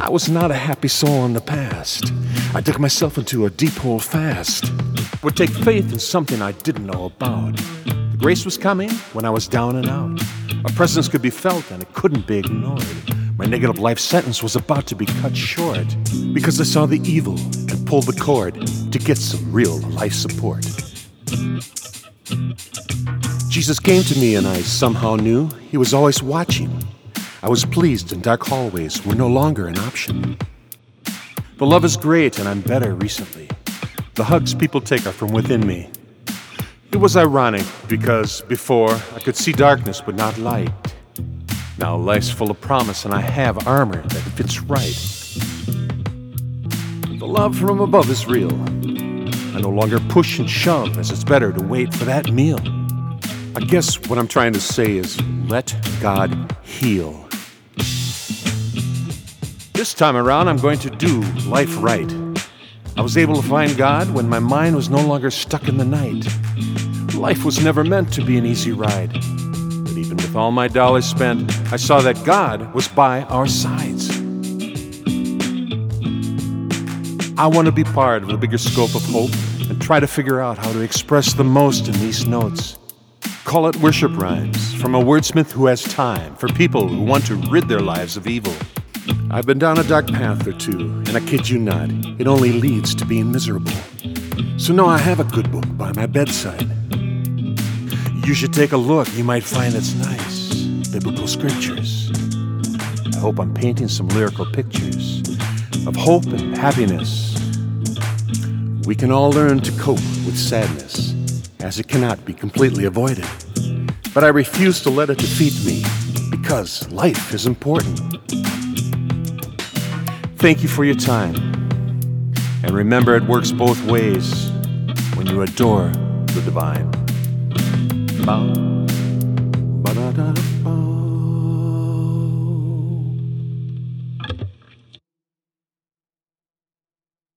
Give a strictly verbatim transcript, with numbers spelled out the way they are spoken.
I was not a happy soul in the past. I dug myself into a deep hole fast. Would take faith in something I didn't know about. The grace was coming when I was down and out. A presence could be felt and it couldn't be ignored. My negative life sentence was about to be cut short because I saw the evil and pulled the cord to get some real life support. Jesus came to me and I somehow knew he was always watching. I was pleased and dark hallways were no longer an option. The love is great and I'm better recently. The hugs people take are from within me. It was ironic because before I could see darkness but not light. Now life's full of promise and I have armor that fits right. The love from above is real. I no longer push and shove as it's better to wait for that meal. I guess what I'm trying to say is let God heal. This time around I'm going to do life right. I was able to find God when my mind was no longer stuck in the night. Life was never meant to be an easy ride. But even with all my dollars spent, I saw that God was by our sides. I want to be part of a bigger scope of hope and try to figure out how to express the most in these notes. Call it worship rhymes from a wordsmith who has time for people who want to rid their lives of evil. I've been down a dark path or two, and I kid you not, it only leads to being miserable. So now I have a good book by my bedside. You should take a look, you might find it's nice. Biblical scriptures. I hope I'm painting some lyrical pictures of hope and happiness. We can all learn to cope with sadness, as it cannot be completely avoided. But I refuse to let it defeat me, because life is important. Thank you for your time. And remember, it works both ways when you adore the divine. Ba, ba, da, da, ba.